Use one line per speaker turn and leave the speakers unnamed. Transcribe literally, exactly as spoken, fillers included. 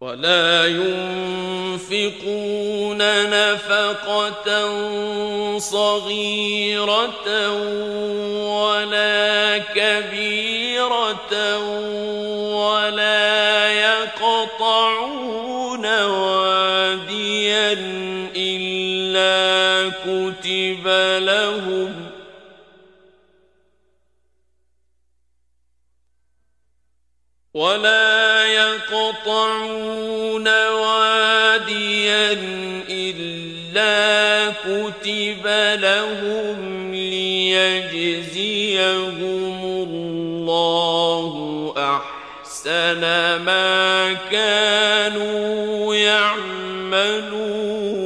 ولا ينفقون نفقة صغيرة ولا كبيرة ولا يقطعون واديا إلا كتب لهم ولا يقطعون واديا إلا كتب لهم ليجزيهم الله أحسن ما كانوا يعملون.